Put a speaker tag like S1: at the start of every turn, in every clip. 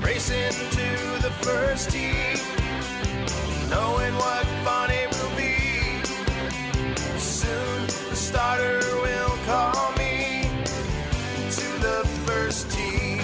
S1: racing to the first tee, knowing what fun it will be. Soon the starter will call me to the first tee.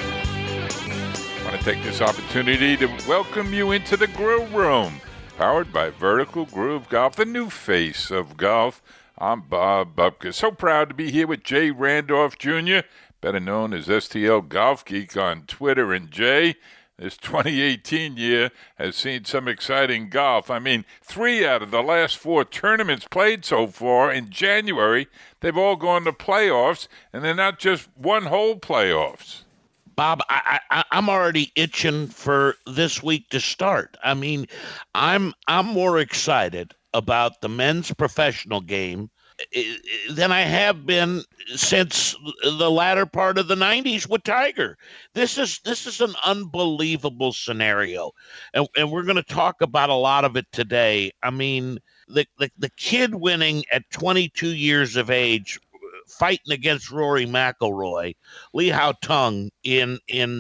S2: I want to take this opportunity to welcome you into the Grill Room, powered by Vertical Groove Golf, the new face of golf. I'm Bob Bubka. So proud to be here with Jay Randolph Jr., better known as STL Golf Geek on Twitter. And Jay, this 2018 year has seen some exciting golf. I mean, 3 out of the last 4 tournaments played so far in January, they've all gone to playoffs, and they're not just one-hole playoffs.
S3: Bob, I'm already itching for this week to start. I mean, I'm more excited about the men's professional game than I have been since the latter part of the 90s with Tiger. This is an unbelievable scenario, and we're going to talk about a lot of it today. I mean, the kid winning at 22 years of age, fighting against Rory McIlroy, Lee Hao Tung in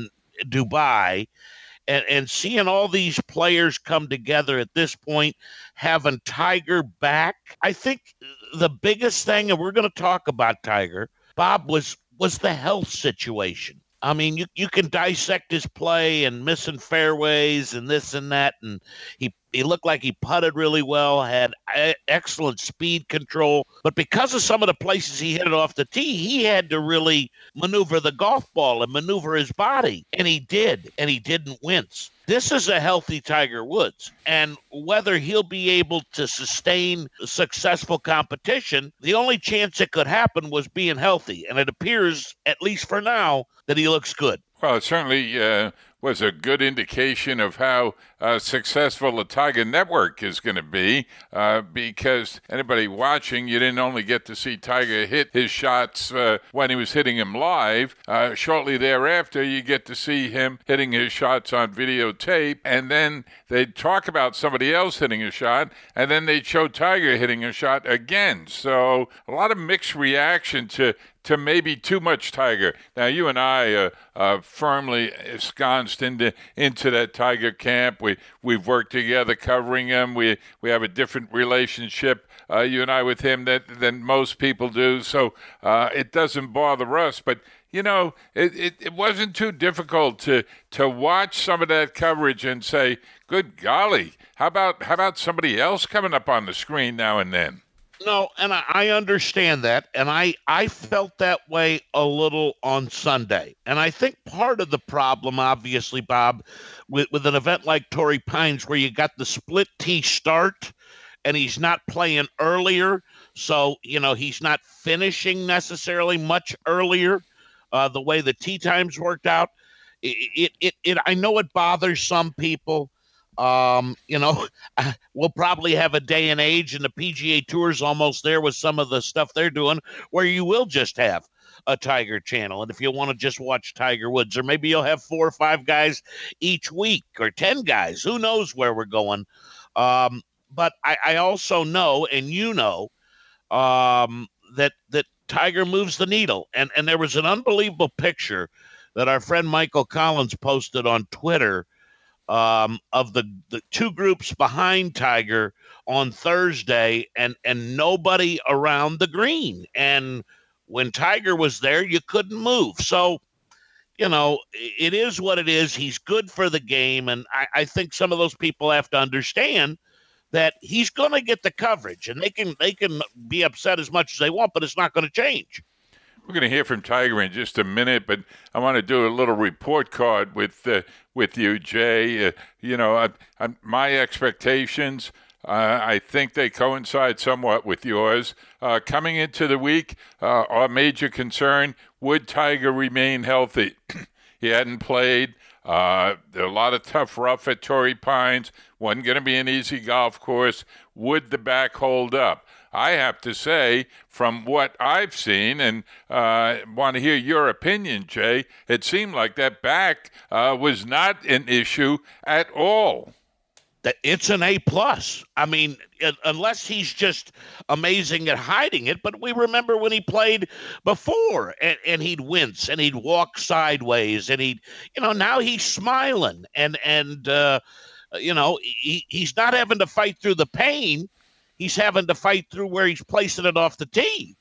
S3: Dubai, and seeing all these players come together at this point, having Tiger back. I think the biggest thing, and we're going to talk about Tiger, Bob, was the health situation. I mean, you can dissect his play and missing fairways and this and that, and he looked like he putted really well, had excellent speed control. But because of some of the places he hit it off the tee, he had to really maneuver the golf ball and maneuver his body. And he did, and he didn't wince. This is a healthy Tiger Woods. And whether he'll be able to sustain successful competition, the only chance it could happen was being healthy. And it appears, at least for now, that he looks good.
S2: Well, it certainly was a good indication of how successful the Tiger Network is going to be, because anybody watching, you didn't only get to see Tiger hit his shots when he was hitting them live. Shortly thereafter, you get to see him hitting his shots on videotape, and then they'd talk about somebody else hitting a shot, and then they'd show Tiger hitting a shot again. So a lot of mixed reaction to maybe too much Tiger. Now, you and I are firmly ensconced into that Tiger camp. We've worked together covering him. We have a different relationship, you and I, with him than most people do. So it doesn't bother us. But, you know, it wasn't too difficult to watch some of that coverage and say, good golly, how about somebody else coming up on the screen now and then?
S3: No, and I understand that, and I felt that way a little on Sunday. And I think part of the problem, obviously, Bob, with an event like Torrey Pines, where you got the split tee start, and he's not playing earlier, so, you know, he's not finishing necessarily much earlier, the way the tee times worked out. I know it bothers some people. You know, we'll probably have a day and age, and the PGA Tour's almost there with some of the stuff they're doing, where you will just have a Tiger channel. And if you want to just watch Tiger Woods, or maybe you'll have 4 or 5 guys each week, or 10 guys, who knows where we're going. But I also know, and you know, that Tiger moves the needle. And there was an unbelievable picture that our friend Michael Collins posted on Twitter, of the 2 groups behind Tiger on Thursday, and nobody around the green. And when Tiger was there, you couldn't move. So, you know, it is what it is. He's good for the game. And I think some of those people have to understand that he's going to get the coverage, and they can be upset as much as they want, but it's not going to change.
S2: We're going to hear from Tiger in just a minute, but I want to do a little report card with you, Jay. You know, my expectations, I think they coincide somewhat with yours. Coming into the week, our major concern, would Tiger remain healthy? He hadn't played. There are a lot of tough rough at Torrey Pines. Wasn't going to be an easy golf course. Would the back hold up? I have to say, from what I've seen, and want to hear your opinion, Jay, it seemed like that back was not an issue at all.
S3: that it's an A plus. I mean, unless he's just amazing at hiding it. But we remember when he played before, and he'd wince and he'd walk sideways, and now he's smiling, and he's not having to fight through the pain. He's having to fight through where he's placing it off the tee.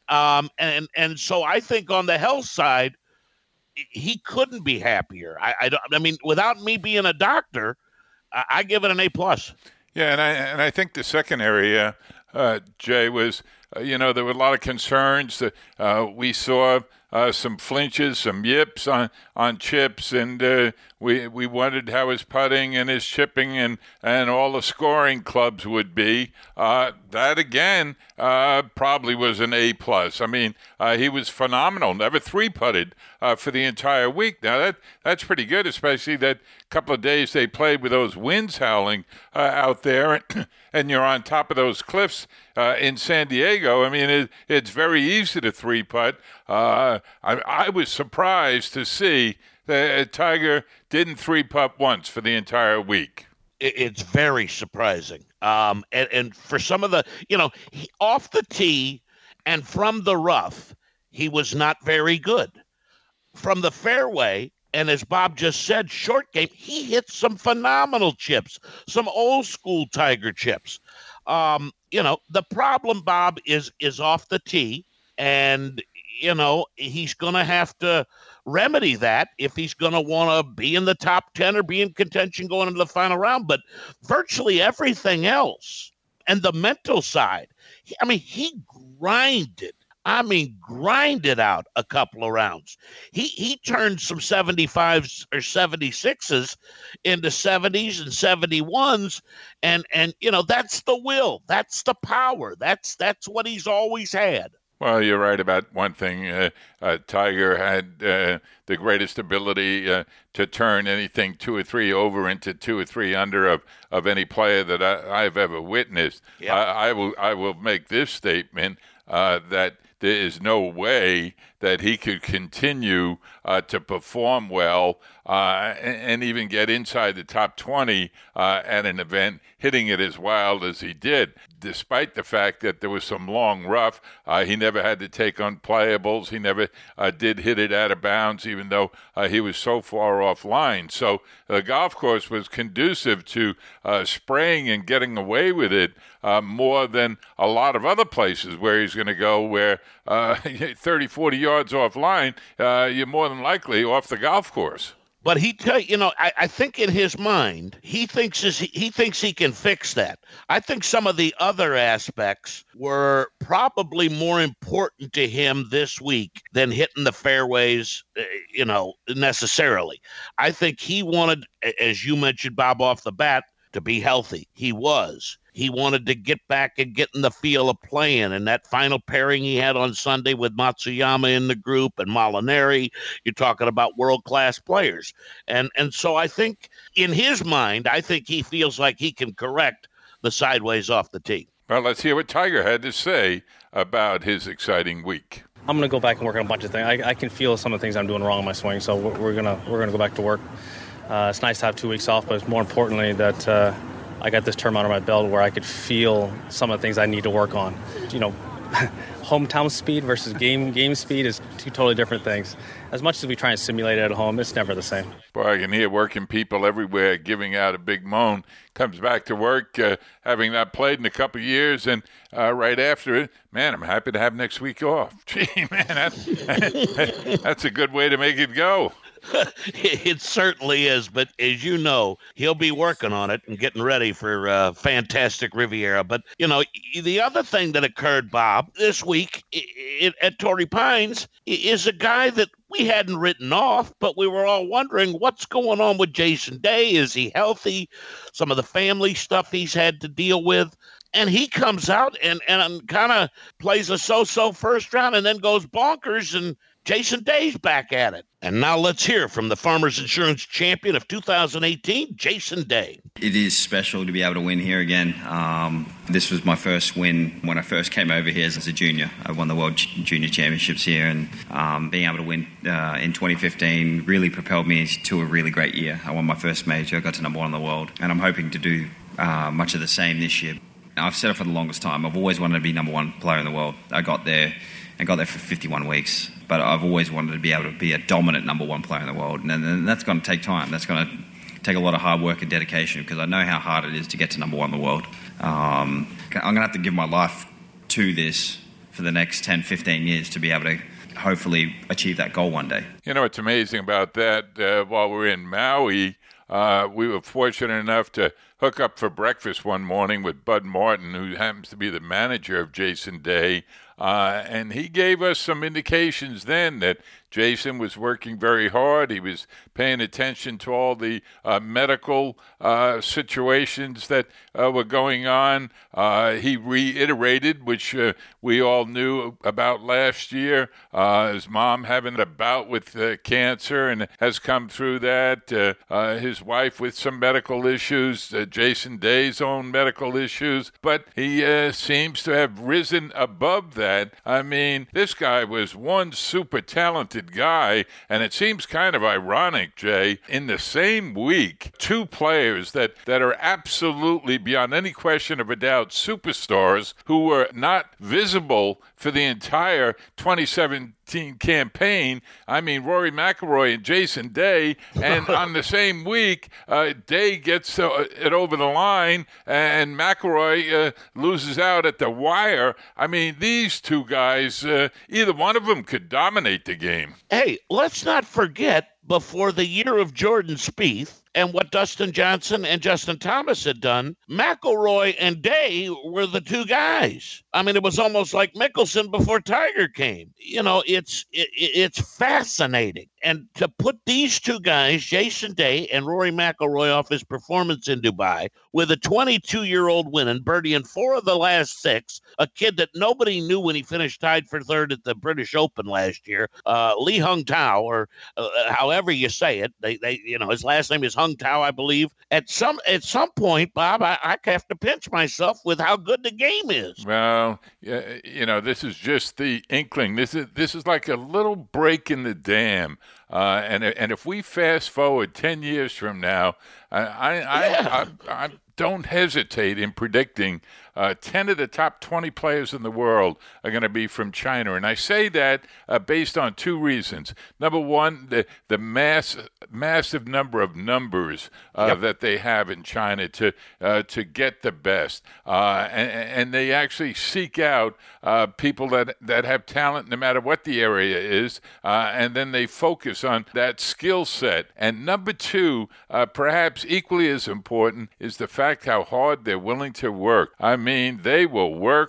S3: And so I think on the health side, he couldn't be happier. I mean, without me being a doctor, I give it an A plus.
S2: Yeah, and I think the second area, Jay, was there were a lot of concerns that we saw some flinches, some yips on chips, and we wondered how his putting and his chipping and all the scoring clubs would be. That again probably was an A plus. I mean, he was phenomenal. Never three-putted for the entire week. Now that's pretty good, especially that couple of days they played with those winds howling out there, and you're on top of those cliffs in San Diego. I mean, it's very easy to three-putt. I was surprised to see that Tiger didn't three-putt once for the entire week.
S3: It's very surprising. And for some of the, off the tee and from the rough, he was not very good. From the fairway, and as Bob just said, short game, he hit some phenomenal chips, some old school Tiger chips. The problem, Bob, is off the tee, and he's going to have to remedy that if he's going to want to be in the top 10 or be in contention going into the final round. But virtually everything else, and the mental side, he grinded out a couple of rounds. He turned some 75s or 76s into 70s and 71s. And that's the will. That's the power. That's what he's always had.
S2: Well, you're right about one thing. Tiger had the greatest ability to turn anything 2 or 3 over into 2 or 3 under of any player that I've ever witnessed. Yep. I will make this statement that there is no way that he could continue to perform well and even get inside the top 20 at an event, hitting it as wild as he did. Despite the fact that there was some long rough, he never had to take unplayables. He never did hit it out of bounds, even though he was so far offline. So the golf course was conducive to spraying and getting away with it more than a lot of other places where he's going to go, where 30, 40 yards offline, you're more than likely off the golf course.
S3: But I think in his mind, he thinks he can fix that. I think some of the other aspects were probably more important to him this week than hitting the fairways, necessarily. I think he wanted, as you mentioned, Bob, off the bat, to be healthy. He was. He wanted to get back and get in the feel of playing. And that final pairing he had on Sunday with Matsuyama in the group and Molinari, you're talking about world-class players. And so I think in his mind, I think he feels like he can correct the sideways off the tee.
S2: Well, let's hear what Tiger had to say about his exciting week.
S4: I'm going to go back and work on a bunch of things. I can feel some of the things I'm doing wrong in my swing, so we're gonna go back to work. It's nice to have 2 weeks off, but more importantly that I got this term under my belt where I could feel some of the things I need to work on. Hometown speed versus game speed is 2 totally different things. As much as we try and simulate it at home, it's never the same.
S2: Boy, I can hear working people everywhere giving out a big moan. Comes back to work, having not played in a couple of years, and right after it, man, I'm happy to have next week off. Gee, man, that's a good way to make it go.
S3: It certainly is, but as you know, he'll be working on it and getting ready for fantastic Riviera. But, the other thing that occurred, Bob, this week at Torrey Pines is a guy that we hadn't written off, but we were all wondering what's going on with Jason Day. Is he healthy? Some of the family stuff he's had to deal with. And he comes out and kind of plays a so-so first round and then goes bonkers and Jason Day's back at it. And now let's hear from the Farmers Insurance champion of 2018, Jason Day.
S5: It is special to be able to win here again. This was my first win when I first came over here as a junior. I won the World Junior Championships here, and being able to win in 2015 really propelled me to a really great year. I won my first major, I got to number 1 in the world, and I'm hoping to do much of the same this year. I've said it for the longest time. I've always wanted to be number 1 player in the world. I got there for 51 weeks, but I've always wanted to be able to be a dominant number 1 player in the world, and that's going to take time. That's going to take a lot of hard work and dedication, because I know how hard it is to get to number 1 in the world. I'm going to have to give my life to this for the next 10, 15 years to be able to hopefully achieve that goal one day.
S2: You know what's amazing about that? While we're in Maui, we were fortunate enough to hook up for breakfast one morning with Bud Martin, who happens to be the manager of Jason Day. And he gave us some indications then that Jason was working very hard. He was paying attention to all the medical situations that were going on. He reiterated, which we all knew about last year, his mom having a bout with cancer and has come through that. His wife with some medical issues, Jason Day's own medical issues. But he seems to have risen above that. I mean, this guy was one super talented guy, and it seems kind of ironic, Jay, in the same week, 2 players that are absolutely, beyond any question of a doubt, superstars who were not visible for the entire 2017 campaign. I mean, Rory McIlroy and Jason Day, and on the same week, Day gets it over the line, and McIlroy loses out at the wire. I mean, these 2 guys, either one of them could dominate the game.
S3: Hey, let's not forget, before the year of Jordan Spieth and what Dustin Johnson and Justin Thomas had done, McIlroy and Day were the 2 guys. I mean, it was almost like Mickelson before Tiger came. You know, it's fascinating. And to put these 2 guys, Jason Day and Rory McIlroy, off his performance in Dubai, with a 22-year-old winning, birdieing 4 of the last 6, a kid that nobody knew when he finished tied for 3rd at the British Open last year, Lee Hung Tao, or however you say it, they his last name is Hung Tao, I believe. At some point, Bob, I have to pinch myself with how good the game is.
S2: Well, this is just the inkling. This is like a little break in the dam. And if we fast forward 10 years from now, I don't hesitate in predicting 10 of the top 20 players in the world are going to be from China. And I say that based on 2 reasons. Number one, the massive number of numbers that they have in China to get the best. And they actually seek out people that have talent no matter what the area is, and then they focus on that skill set. And number 2, perhaps equally as important, is the fact how hard they're willing to work. I mean, they will work.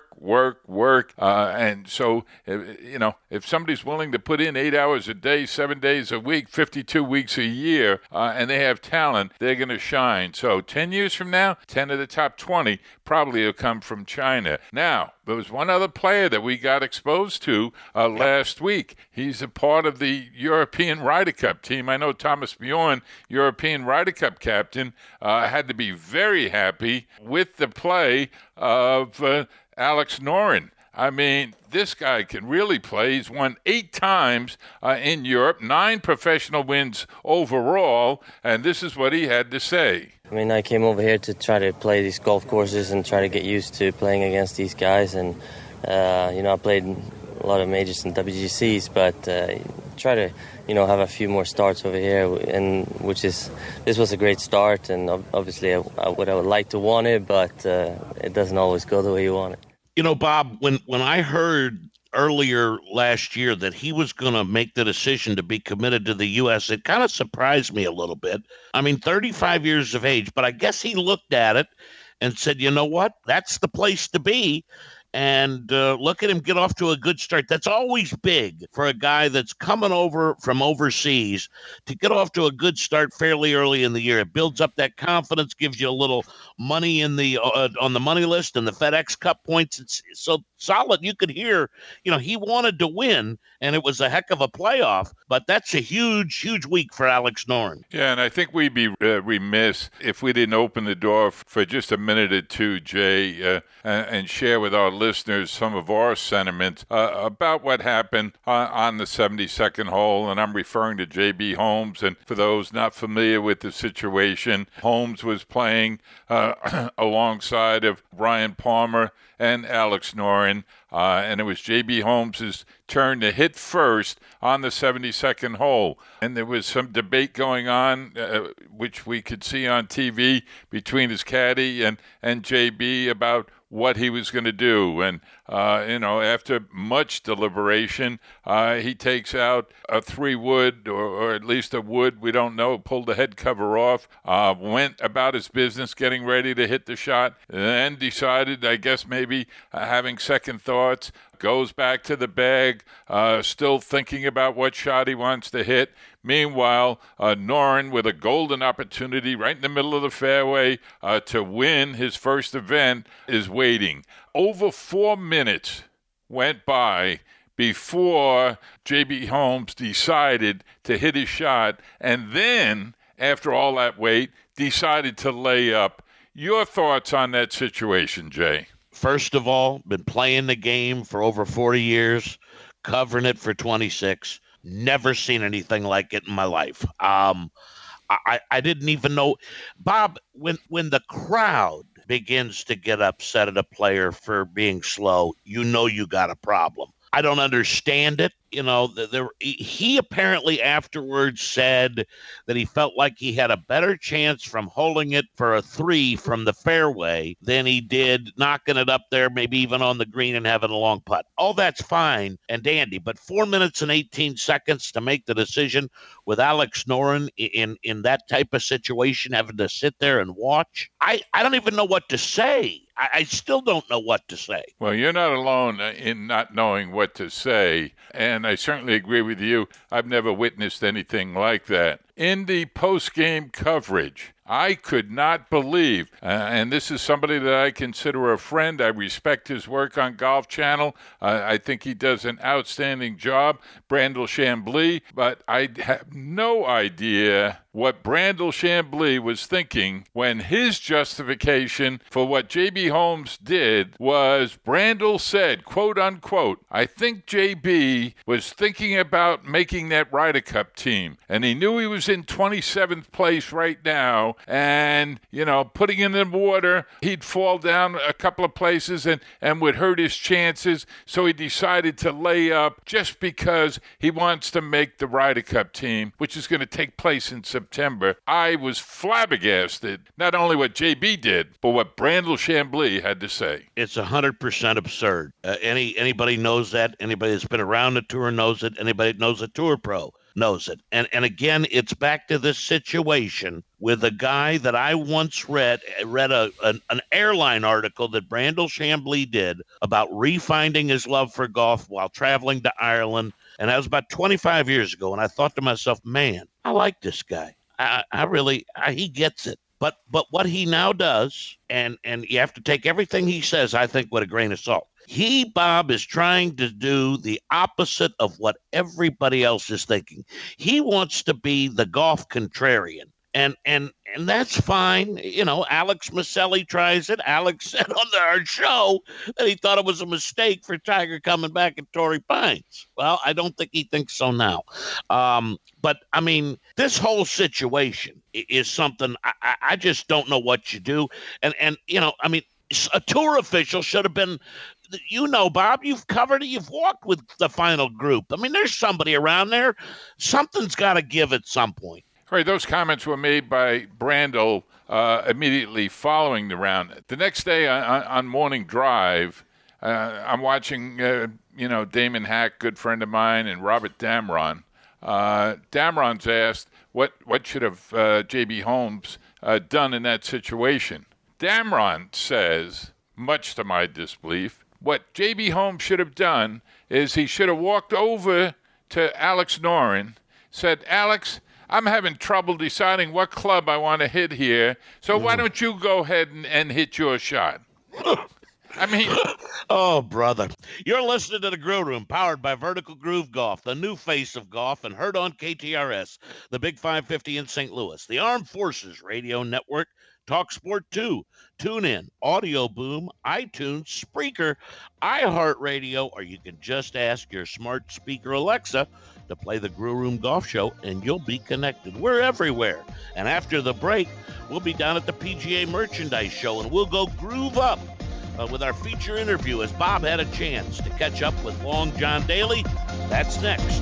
S2: And so, if somebody's willing to put in 8 hours a day, 7 days a week, 52 weeks a year, and they have talent, they're going to shine. So 10 years from now, 10 of the top 20 probably will come from China. Now, there was one other player that we got exposed to last week. He's a part of the European Ryder Cup team. I know Thomas Bjorn, European Ryder Cup captain, had to be very happy with the play of Alex Noren. I mean, this guy can really play. He's won 8 times in Europe, 9 professional wins overall, and this is what he had to say.
S6: I mean, I came over here to try to play these golf courses and try to get used to playing against these guys, and I played a lot of majors and WGCs, but try to have a few more starts over here, and this was a great start, and obviously I would like to want it, but it doesn't always go the way you want it.
S3: Bob, when I heard earlier last year that he was going to make the decision to be committed to the U.S., it kind of surprised me a little bit. I mean, 35 years of age, but I guess he looked at it and said, you know what, that's the place to be. And look at him get off to a good start. That's always big for a guy that's coming over from overseas to get off to a good start fairly early in the year. It builds up that confidence, gives you a little money in the on the money list and the FedEx Cup points. So solid. You could hear, he wanted to win, and it was a heck of a playoff. But that's a huge, huge week for Alex Noren.
S2: Yeah, and I think we'd be remiss if we didn't open the door for just a minute or two, Jay, and share with our listeners some of our sentiments about what happened on the 72nd hole. And I'm referring to J.B. Holmes. And for those not familiar with the situation, Holmes was playing alongside of Brian Palmer and Alex Noren, and it was J.B. Holmes' turn to hit first on the 72nd hole. And there was some debate going on, which we could see on TV, between his caddy and J.B. about what he was going to do. And, after much deliberation, he takes out a 3-wood, or at least a wood, we don't know, pulled the head cover off, went about his business getting ready to hit the shot, and decided, I guess maybe having second thoughts, goes back to the bag, still thinking about what shot he wants to hit. Meanwhile, Noren, with a golden opportunity right in the middle of the fairway to win his first event, is waiting. Over 4 minutes went by before J.B. Holmes decided to hit his shot, and then, after all that wait, decided to lay up. Your thoughts on that situation, Jay?
S3: First of all, been playing the game for over 40 years, covering it for 26. Never seen anything like it in my life. I didn't even know, Bob, when the crowd begins to get upset at a player for being slow, you got a problem. I don't understand it. He apparently afterwards said that he felt like he had a better chance from holding it for a 3 from the fairway than he did knocking it up there, maybe even on the green and having a long putt. All that's fine and dandy, but 4 minutes and 18 seconds to make the decision with Alex Noren in that type of situation, having to sit there and watch. I don't even know what to say. I still don't know what to say.
S2: Well, you're not alone in not knowing what to say, and I certainly agree with you. I've never witnessed anything like that. In the post-game coverage, I could not believe, and this is somebody that I consider a friend. I respect his work on Golf Channel. I think he does an outstanding job, Brandel Chamblee, but I have no idea what Brandel Chamblee was thinking when his justification for what J.B. Holmes did was, Brandel said, quote unquote, I think J.B. was thinking about making that Ryder Cup team, and he knew he was in 27th place right now, and, putting in the water, he'd fall down a couple of places and would hurt his chances, so he decided to lay up just because he wants to make the Ryder Cup team, which is going to take place in September. I was flabbergasted, not only what JB did, but what Brandel Chamblee had to say.
S3: It's 100% absurd. Anybody knows that. Anybody that's been around the tour knows it. Anybody that knows a tour pro knows it. And again, it's back to this situation with a guy that I once read an airline article that Brandel Chamblee did about refinding his love for golf while traveling to Ireland. And that was about 25 years ago. And I thought to myself, man, I like this guy. He gets it. But what he now does, and you have to take everything he says, I think, with a grain of salt. He, Bob, is trying to do the opposite of what everybody else is thinking. He wants to be the golf contrarian. And that's fine. Alex Maselli tries it. Alex said on our show that he thought it was a mistake for Tiger coming back at Torrey Pines. Well, I don't think he thinks so now. But, this whole situation is something I just don't know what you do. And a tour official should have been, Bob, you've covered it. You've walked with the final group. There's somebody around there. Something's got to give at some point.
S2: All right, those comments were made by Brandel immediately following the round. The next day on Morning Drive, I'm watching, Damon Hack, good friend of mine, and Robert Damron. Damron's asked, what should have J.B. Holmes done in that situation? Damron says, much to my disbelief, what J.B. Holmes should have done is he should have walked over to Alex Noren, said, Alex, I'm having trouble deciding what club I want to hit here, so why don't you go ahead and hit your shot? I mean,
S3: Oh, brother. You're listening to The Grill Room, powered by Vertical Groove Golf, the new face of golf, and heard on KTRS, the Big 550 in St. Louis, the Armed Forces Radio Network, Talk Sport 2, TuneIn, Audio Boom, iTunes, Spreaker, iHeartRadio, or you can just ask your smart speaker Alexa to play The Grill Room Golf Show, and you'll be connected. We're everywhere. And after the break, we'll be down at the PGA Merchandise Show, and we'll go groove up with our feature interview as Bob had a chance to catch up with Long John Daly. That's next.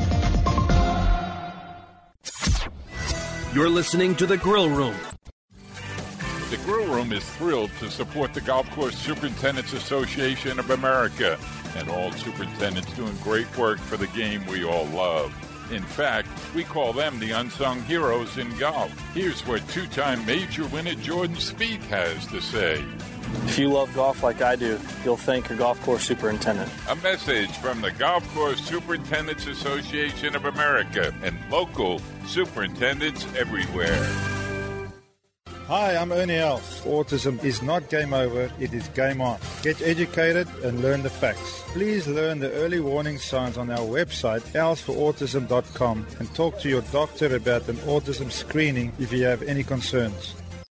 S7: You're listening to The Grill Room.
S2: The Grill Room is thrilled to support the Golf Course Superintendents Association of America and all superintendents doing great work for the game we all love. In fact, we call them the unsung heroes in golf. Here's what two-time major winner Jordan Spieth has to say.
S8: If you love golf like I do, you'll thank your golf course superintendent.
S2: A message from the Golf Course Superintendents Association of America and local superintendents everywhere.
S9: Hi, I'm Ernie Els. Autism is not game over, it is game on. Get educated and learn the facts. Please learn the early warning signs on our website, elsforautism.com, and talk to your doctor about an autism screening if you have any concerns.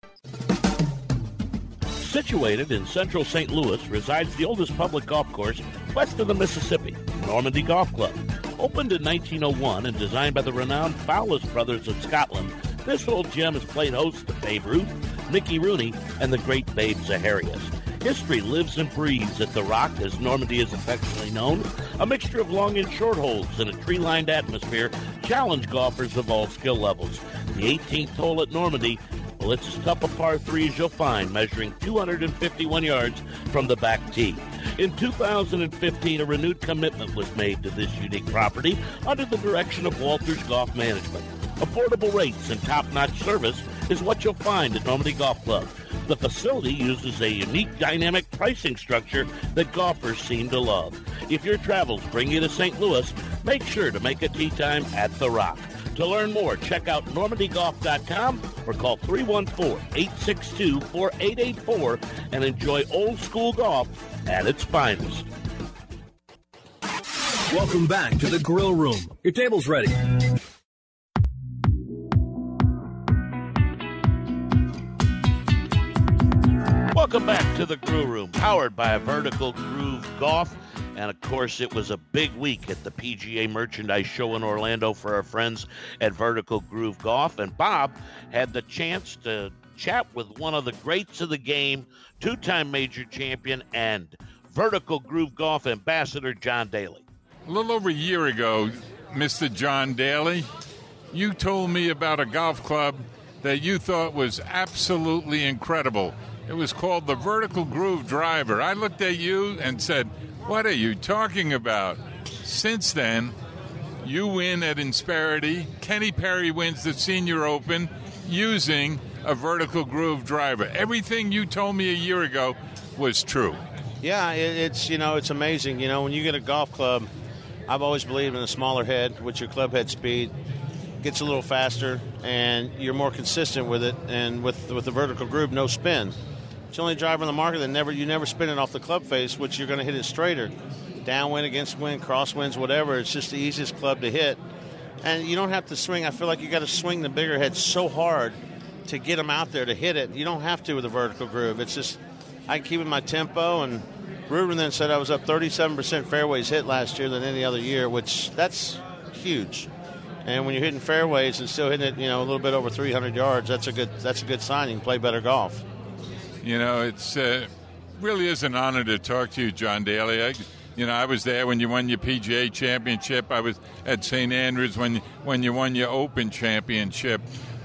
S3: Situated in central St. Louis resides the oldest public golf course west of the Mississippi, Normandy Golf Club. Opened in 1901 and designed by the renowned Fowlis brothers of Scotland, this old gem has played host to Babe Ruth, Mickey Rooney, and the great Babe Zaharias. History lives and breathes at The Rock, as Normandy is affectionately known. A mixture of long and short holes in a tree-lined atmosphere challenge golfers of all skill levels. The 18th hole at Normandy, well, it's as tough a par 3 as you'll find, measuring 251 yards from the back tee. In 2015, a renewed commitment was made to this unique property under the direction of Walters Golf Management. Affordable rates and top-notch service is what you'll find at Normandy Golf Club. The facility uses a unique dynamic pricing structure that golfers seem to love. If your travels bring you to St. Louis, make sure to make a tee time at The Rock. To learn more, check out normandygolf.com or call 314-862-4884 and enjoy old school golf at its finest.
S7: Welcome back to The Grill Room. Your table's ready.
S3: Welcome back to The Grill Room, powered by Vertical Groove Golf. And, of course, it was a big week at the PGA Merchandise Show in Orlando for our friends at Vertical Groove Golf. And Bob had the chance to chat with one of the greats of the game, two-time major champion and Vertical Groove Golf ambassador, John Daly.
S2: A little over a year ago, Mr. John Daly, you told me about a golf club that you thought was absolutely incredible. It was called the Vertical Groove Driver. I looked at you and said, what are you talking about? Since then, you win at Insperity. Kenny Perry wins the Senior Open using a Vertical Groove driver. Everything you told me a year ago was true.
S10: Yeah, it's amazing. You know, when you get a golf club, I've always believed in a smaller head, which your club head speed gets a little faster, and you're more consistent with it. And with the Vertical Groove, no spin. It's the only driver in the market that you never spin it off the club face, which you're going to hit it straighter. Downwind, against wind, crosswinds, whatever. It's just the easiest club to hit. And you don't have to swing. I feel like you got to swing the bigger head so hard to get them out there to hit it. You don't have to with a Vertical Groove. It's just I can keep in my tempo. And Ruben then said I was up 37% fairways hit last year than any other year, which that's huge. And when you're hitting fairways and still hitting it, a little bit over 300 yards, that's a good sign. You can play better golf.
S2: You know, it's really is an honor to talk to you, John Daly. I was there when you won your PGA championship. I was at St. Andrews when you won your Open championship.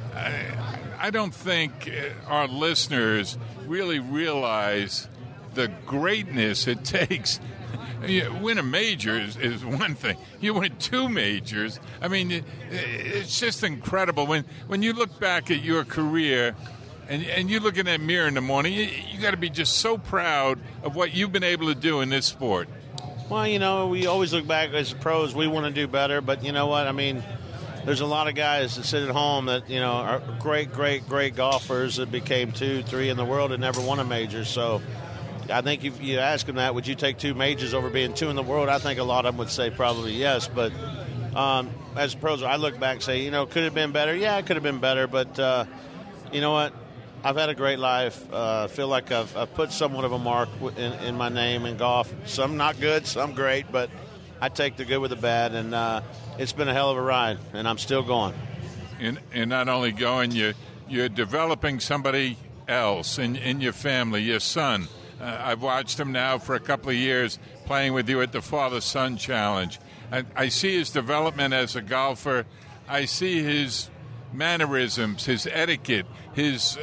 S2: I don't think our listeners really realize the greatness it takes. You win a major is one thing. You win two majors. I mean, it's just incredible. When you look back at your career and you look in that mirror in the morning, you got to be just so proud of what you've been able to do in this sport.
S10: Well, we always look back as pros. We want to do better, but you know what? I mean, there's a lot of guys that sit at home that, are great golfers that became 2, 3 in the world and never won a major. So I think if you ask him that, would you take 2 majors over being 2 in the world? I think a lot of them would say probably yes. But as a pro, I look back and say, could it have been better? Yeah, it could have been better. But you know what? I've had a great life. I feel like I've put somewhat of a mark in my name in golf. Some not good, some great, but I take the good with the bad, and it's been a hell of a ride, and I'm still going.
S2: And not only going, you're developing somebody else in your family, your son. I've watched him now for a couple of years playing with you at the Father-Son Challenge. I see his development as a golfer. I see his mannerisms, his etiquette, his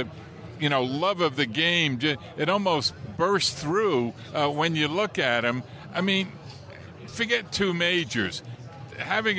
S2: love of the game. It almost bursts through when you look at him. I mean, forget 2 majors. Having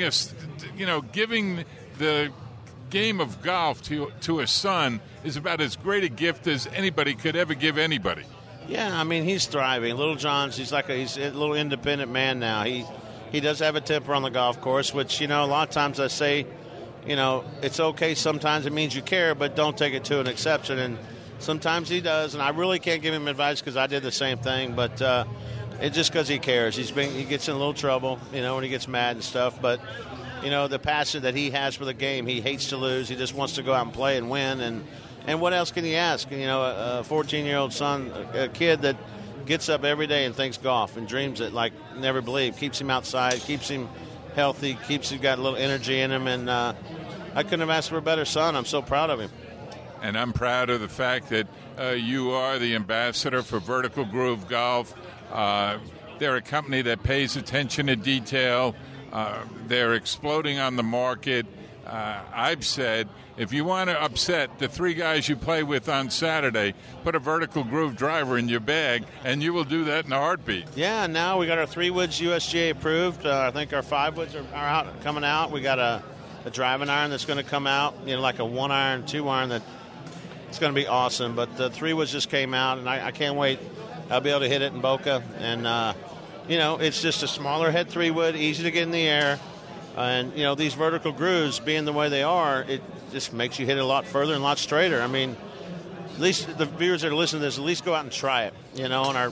S2: giving the game of golf to a son is about as great a gift as anybody could ever give anybody.
S10: Yeah, I mean, he's thriving. Little John's, he's a little independent man now. He does have a temper on the golf course, which, a lot of times I say, it's okay. Sometimes it means you care, but don't take it to an exception. And sometimes he does, and I really can't give him advice because I did the same thing. But it's just because he cares. He gets in a little trouble, when he gets mad and stuff. But the passion that he has for the game, he hates to lose. He just wants to go out and play and win. And what else can he ask? A 14-year-old son, a kid that gets up every day and thinks golf and dreams it like never believed. Keeps him outside, keeps him healthy, keeps him got a little energy in him, and I couldn't have asked for a better son. I'm so proud of him.
S2: And I'm proud of the fact that you are the ambassador for Vertical Groove Golf. They're a company that pays attention to detail. They're exploding on the market. I've said, if you want to upset the 3 guys you play with on Saturday, put a Vertical Groove driver in your bag, and you will do that in a heartbeat.
S10: Yeah, now we got our 3 woods USGA approved. I think our 5 woods are coming out. We got a driving iron that's going to come out, like a 1 iron, 2 iron that it's going to be awesome. But the 3 woods just came out, and I can't wait. I'll be able to hit it in Boca. And, it's just a smaller head 3 wood, easy to get in the air. And, these vertical grooves being the way they are, it just makes you hit it a lot further and a lot straighter. I mean, at least the viewers that are listening to this, at least go out and try it, and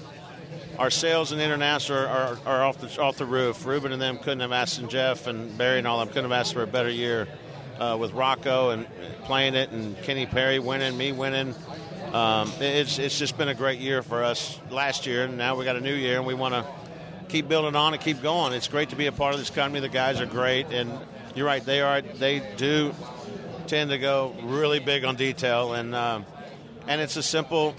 S10: our sales and international are off the roof. Ruben and them couldn't have asked, and Jeff and Barry and all them couldn't have asked for a better year with Rocco and playing it, and Kenny Perry winning, me winning. It's just been a great year for us last year, and now we got a new year, and we want to keep building on and keep going. It's great to be a part of this company. The guys are great, and you're right, they do tend to go really big on detail, and it's a simple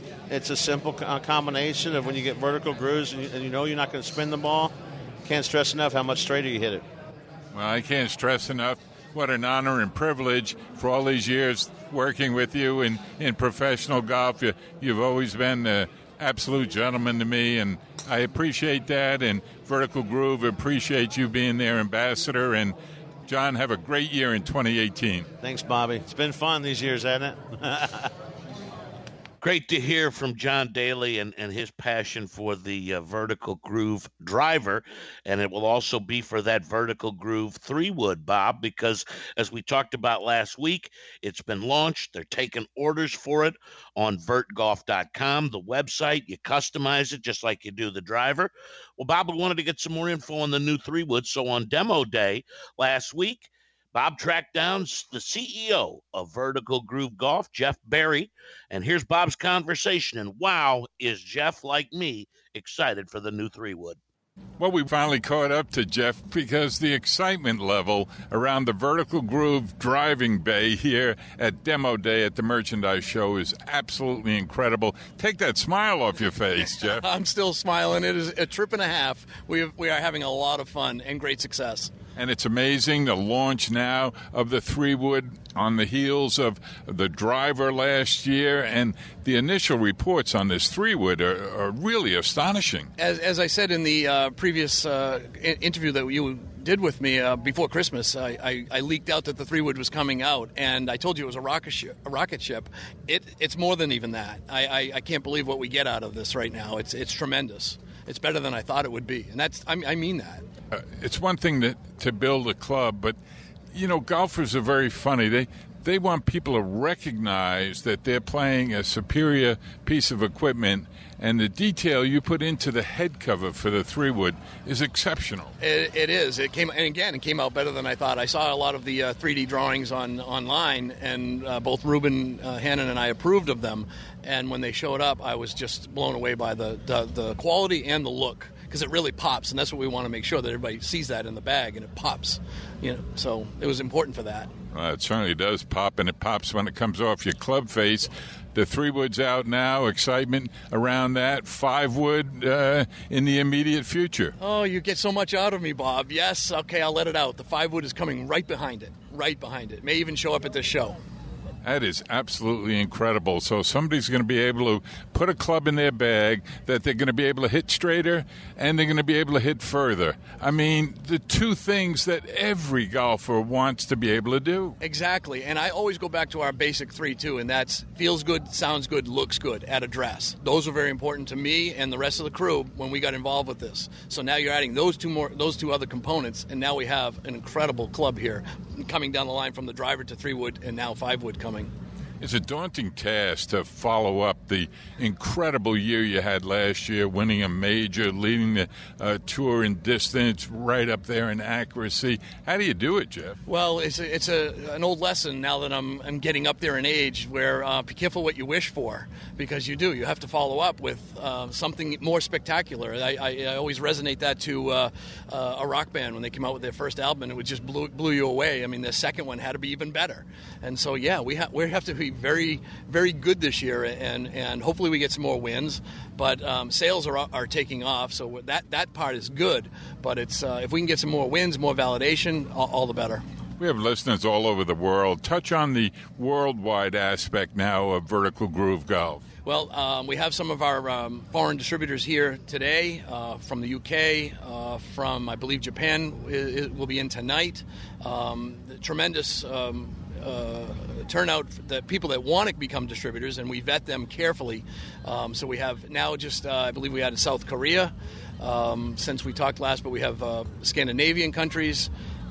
S10: combination of when you get vertical grooves and you're not going to spin the ball. Can't stress enough how much straighter you hit it.
S2: Well, I can't stress enough what an honor and privilege for all these years working with you in professional golf. You've always been an absolute gentleman to me, and I appreciate that, and Vertical Groove appreciate you being their ambassador. And John, have a great year in 2018.
S10: Thanks, Bobby. It's been fun these years, hasn't it?
S3: Great to hear from John Daly and his passion for the Vertical Groove driver. And it will also be for that Vertical Groove 3-wood, Bob, because as we talked about last week, it's been launched. They're taking orders for it on vertgolf.com, the website. You customize it just like you do the driver. Well, Bob, we wanted to get some more info on the new 3-wood. So on demo day last week, Bob tracked down the CEO of Vertical Groove Golf, Jeff Barry, and here's Bob's conversation. And wow, is Jeff, like me, excited for the new 3-wood.
S2: Well, we finally caught up to Jeff because the excitement level around the Vertical Groove driving bay here at Demo Day at the Merchandise Show is absolutely incredible. Take that smile off your face, Jeff.
S11: I'm still smiling. It is a trip and a half. We are having a lot of fun and great success.
S2: And it's amazing, the launch now of the 3-wood on the heels of the driver last year, and the initial reports on this 3-wood are really astonishing.
S11: As I said in the previous interview that you did with me before Christmas, I leaked out that the 3-wood was coming out, and I told you it was a rocket ship. It's more than even that. I can't believe what we get out of this right now. It's tremendous. It's better than I thought it would be, and I mean that. It's
S2: one thing to build a club, but golfers are very funny. They want people to recognize that they're playing a superior piece of equipment, and the detail you put into the head cover for the 3-wood is exceptional.
S11: It is. It came out better than I thought. I saw a lot of the 3D drawings online, and both Ruben Hannon and I approved of them. And when they showed up, I was just blown away by the quality and the look, because it really pops, and that's what we want to make sure that everybody sees that in the bag and it pops. So it was important for that.
S2: It certainly does pop, and it pops when it comes off your club face. The 3-wood's out now. Excitement around that. 5-wood in the immediate future.
S11: Oh, you get so much out of me, Bob. Yes, okay, I'll let it out. The 5-wood is coming right behind it. May even show up at this show.
S2: That is absolutely incredible. So somebody's going to be able to put a club in their bag that they're going to be able to hit straighter and they're going to be able to hit further. I mean, the two things that every golfer wants to be able to do.
S11: Exactly. And I always go back to our basic 3, too, and that's feels good, sounds good, looks good at address. Those are very important to me and the rest of the crew when we got involved with this. So now you're adding those two other components, and now we have an incredible club here coming down the line from the driver to 3-wood and now 5-wood coming.
S2: It's a daunting task to follow up the incredible year you had last year, winning a major, leading the tour in distance, right up there in accuracy. How do you do it, Jeff?
S11: Well, it's an old lesson now that I'm getting up there in age, where be careful what you wish for, because you do. You have to follow up with something more spectacular. I always resonate that to a rock band when they came out with their first album, and it just blew you away. I mean, the second one had to be even better. And so, yeah, we have to be very, very good this year, and hopefully we get some more wins. But sales are taking off, so that part is good. But it's if we can get some more wins, more validation, all the better.
S2: We have listeners all over the world. Touch on the worldwide aspect now of Vertical Groove Golf.
S11: Well, we have some of our foreign distributors here today from the UK, from, I believe, Japan. It will be in tonight. Tremendous turnout, the people that want to become distributors, and we vet them carefully. So we have now I believe we had in South Korea since we talked last, but we have Scandinavian countries.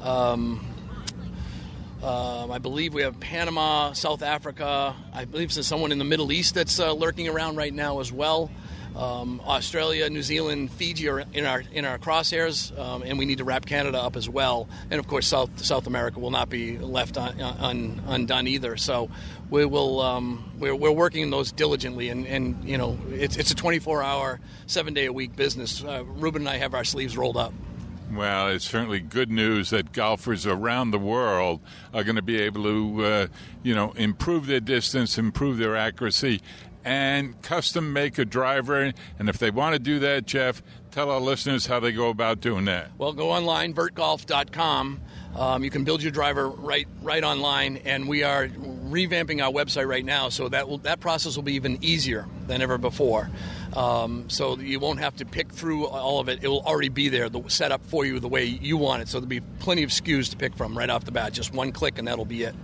S11: I believe we have Panama, South Africa. I believe there's someone in the Middle East that's lurking around right now as well. Australia, New Zealand, Fiji are in our crosshairs, and we need to wrap Canada up as well. And of course, South America will not be left undone either. So we will we're working on those diligently, and it's a 24-hour, 7-day-a-week business. Ruben and I have our sleeves rolled up.
S2: Well, it's certainly good news that golfers around the world are going to be able to, improve their distance, improve their accuracy, and custom make a driver. And if they want to do that, Jeff, tell our listeners how they go about doing that.
S11: Well, go online, vertgolf.com. You can build your driver right online, and we are revamping our website right now, so that process will be even easier than ever before. So you won't have to pick through all of it. It will already be there, set up for you the way you want it. So there'll be plenty of SKUs to pick from right off the bat. Just one click, and that'll be it.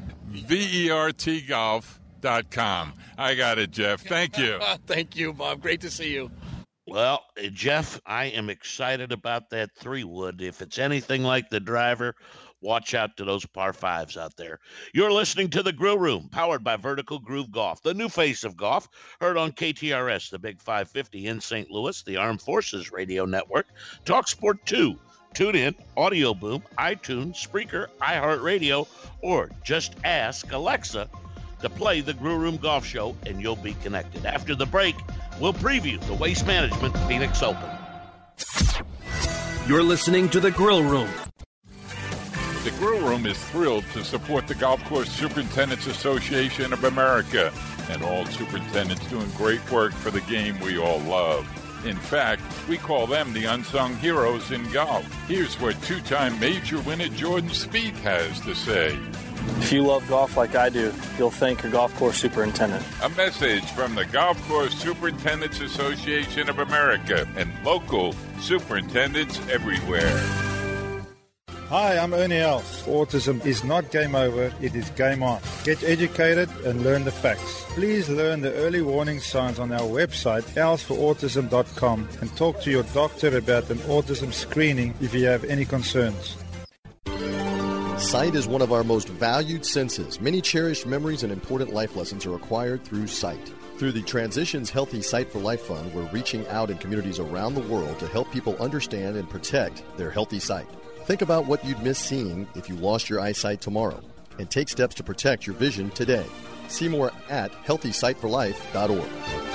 S2: VERTGolf.com. I got it, Jeff. Thank you.
S11: Thank you, Bob. Great to see you.
S3: Well, Jeff, I am excited about that 3-wood. If it's anything like the driver, watch out to those par 5s out there. You're listening to The Grill Room, powered by Vertical Groove Golf, the new face of golf, heard on KTRS, the Big 550 in St. Louis, the Armed Forces Radio Network, TalkSport 2, TuneIn, Audio Boom, iTunes, Spreaker, iHeartRadio, or just ask Alexa to play the Grill Room Golf Show, and you'll be connected. After the break, we'll preview the Waste Management Phoenix Open.
S7: You're listening to The Grill Room.
S2: The Grill Room is thrilled to support the Golf Course Superintendents Association of America and all superintendents doing great work for the game we all love. In fact, we call them the unsung heroes in golf. Here's what two-time major winner Jordan Spieth has to say.
S8: If you love golf like I do, you'll thank your golf course superintendent.
S2: A message from the Golf Course Superintendents Association of America and local superintendents everywhere.
S9: Hi, I'm Ernie Els. Autism is not game over, it is game on. Get educated and learn the facts. Please learn the early warning signs on our website, elsforautism.com, and talk to your doctor about an autism screening if you have any concerns.
S12: Sight is one of our most valued senses. Many cherished memories and important life lessons are acquired through sight. Through the Transitions Healthy Sight for Life Fund, we're reaching out in communities around the world to help people understand and protect their healthy sight. Think about what you'd miss seeing if you lost your eyesight tomorrow, and take steps to protect your vision today. See more at healthysightforlife.org.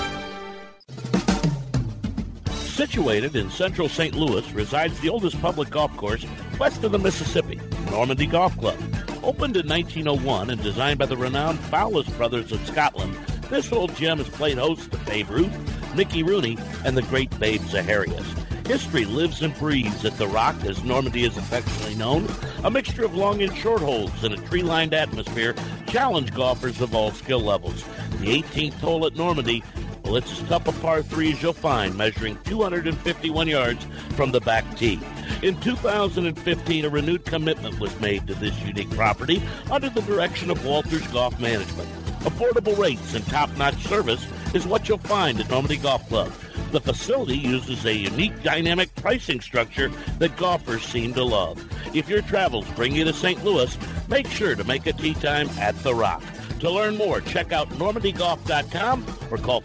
S3: Situated in central St. Louis resides the oldest public golf course west of the Mississippi, Normandy Golf Club. Opened in 1901 and designed by the renowned Fowlis brothers of Scotland, this old gem has played host to Babe Ruth, Mickey Rooney, and the great Babe Zaharias. History lives and breathes at The Rock, as Normandy is affectionately known. A mixture of long and short holes in a tree-lined atmosphere challenge golfers of all skill levels. The 18th hole at Normandy, well, it's as tough a par 3 as you'll find, measuring 251 yards from the back tee. In 2015, a renewed commitment was made to this unique property under the direction of Walters Golf Management. Affordable rates and top-notch service is what you'll find at Normandy Golf Club. The facility uses a unique dynamic pricing structure that golfers seem to love. If your travels bring you to St. Louis, make sure to make a tee time at The Rock. To learn more, check out normandygolf.com or call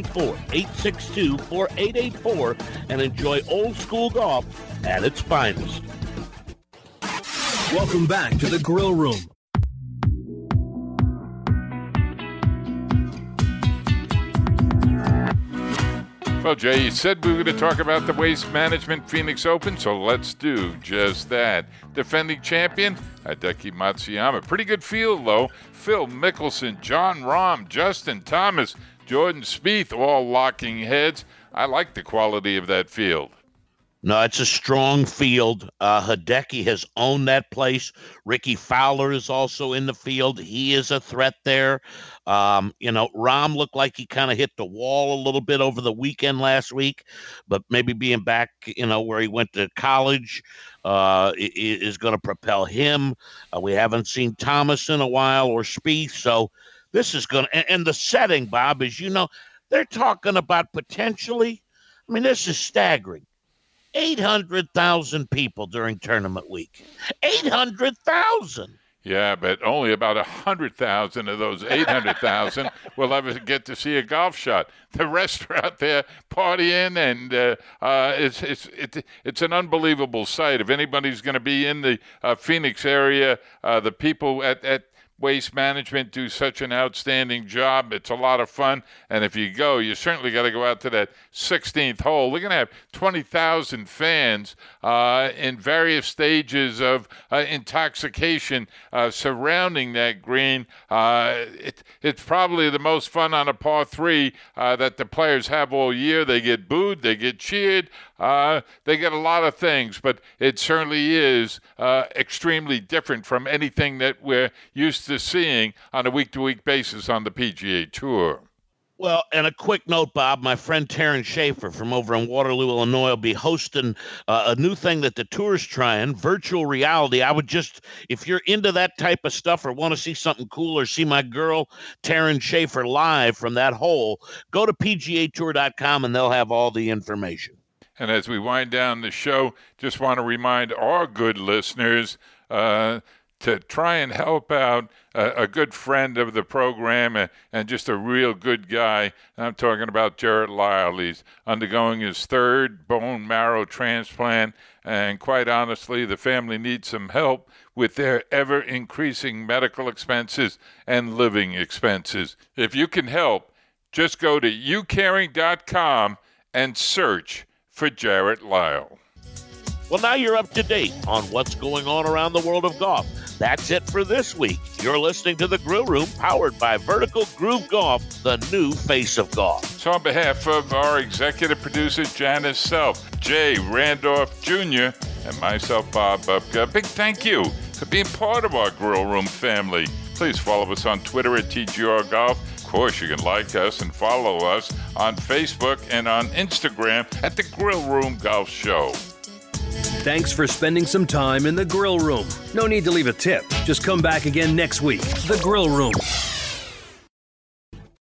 S3: 314-862-4884 and enjoy old school golf at its finest.
S7: Welcome back to the Grill Room.
S2: Well, Jay, you said we were going to talk about the Waste Management Phoenix Open, so let's do just that. Defending champion, Hideki Matsuyama. Pretty good field, though. Phil Mickelson, Jon Rahm, Justin Thomas, Jordan Spieth, all locking heads. I like the quality of that field.
S3: No, it's a strong field. Hideki has owned that place. Ricky Fowler is also in the field. He is a threat there. Rahm looked like he kind of hit the wall a little bit over the weekend last week, but maybe being back, where he went to college is going to propel him. We haven't seen Thomas in a while or Spieth, so this is going to – and the setting, Bob, as you know, they're talking about potentially – this is staggering. 800,000 people during tournament week. 800,000.
S2: Yeah, but only about 100,000 of those 800,000 will ever get to see a golf shot. The rest are out there partying, and it's an unbelievable sight. If anybody's going to be in the Phoenix area, the people at Waste Management do such an outstanding job. It's a lot of fun. And if you go, you certainly got to go out to that 16th hole. They're going to have 20,000 fans in various stages of intoxication surrounding that green. It's probably the most fun on a par 3 that the players have all year. They get booed, they get cheered, they get a lot of things, but it certainly is extremely different from anything that we're used to seeing on a week-to-week basis on the PGA Tour.
S3: Well, and a quick note, Bob, my friend Terrence Schaefer from over in Waterloo, Illinois, will be hosting a new thing that the tour's trying, virtual reality. I would just, if you're into that type of stuff or want to see something cool or see my girl, Terrence Schaefer, live from that hole, go to PGAtour.com and they'll have all the information.
S2: And as we wind down the show, just want to remind our good listeners to try and help out a good friend of the program and just a real good guy. I'm talking about Jarrett Lyle. He's undergoing his 3rd bone marrow transplant, and quite honestly, the family needs some help with their ever-increasing medical expenses and living expenses. If you can help, just go to youcaring.com and search for Jarrett Lyle.
S3: Well, now you're up to date on what's going on around the world of golf. That's it for this week. You're listening to The Grill Room, powered by Vertical Groove Golf, the new face of golf.
S2: So on behalf of our executive producer, Janice Self, Jay Randolph Jr., and myself, Bob Bubka, a big thank you for being part of our Grill Room family. Please follow us on Twitter at TGR Golf. Of course, you can like us and follow us on Facebook and on Instagram at The Grill Room Golf Show.
S7: Thanks for spending some time in the Grill Room. No need to leave a tip. Just come back again next week. The Grill Room.